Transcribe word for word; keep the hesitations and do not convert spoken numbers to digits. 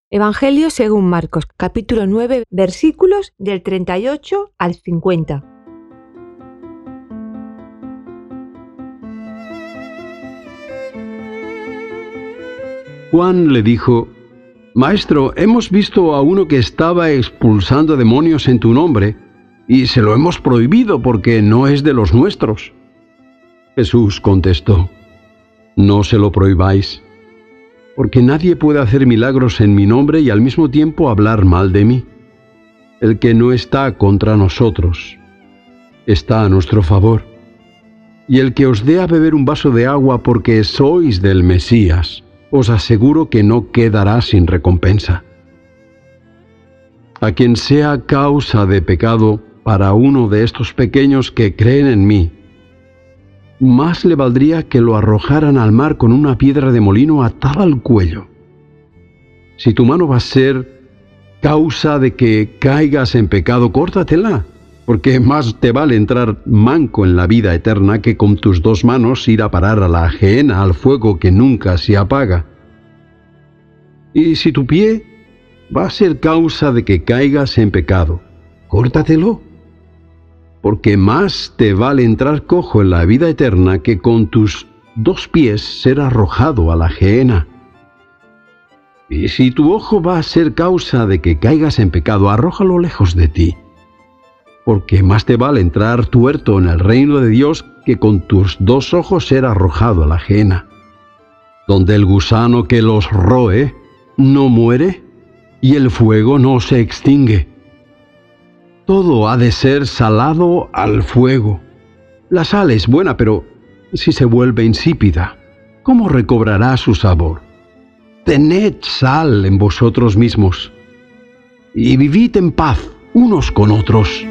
Evangelio según Marcos, capítulo nueve, versículos del treinta y ocho al cincuenta. Juan le dijo: Maestro, hemos visto a uno que estaba expulsando demonios en tu nombre, y se lo hemos prohibido porque no es de los nuestros. Jesús contestó: No se lo prohibáis, porque nadie puede hacer milagros en mi nombre y al mismo tiempo hablar mal de mí. El que no está contra nosotros está a nuestro favor. Y el que os dé a beber un vaso de agua porque sois del Mesías, os aseguro que no quedará sin recompensa. A quien sea causa de pecado para uno de estos pequeños que creen en mí, más le valdría que lo arrojaran al mar con una piedra de molino atada al cuello. Si tu mano va a ser causa de que caigas en pecado, córtatela, porque más te vale entrar manco en la vida eterna que con tus dos manos ir a parar a la gehenna, al fuego que nunca se apaga. Y si tu pie va a ser causa de que caigas en pecado, córtatelo, porque más te vale entrar cojo en la vida eterna que con tus dos pies ser arrojado a la gehenna. Y si tu ojo va a ser causa de que caigas en pecado, arrójalo lejos de ti, porque más te vale entrar tuerto en el reino de Dios que con tus dos ojos ser arrojado a la gehenna, donde el gusano que los roe no muere y el fuego no se extingue. Todo ha de ser salado al fuego. La sal es buena, pero si se vuelve insípida, ¿cómo recobrará su sabor? Tened sal en vosotros mismos y vivid en paz unos con otros.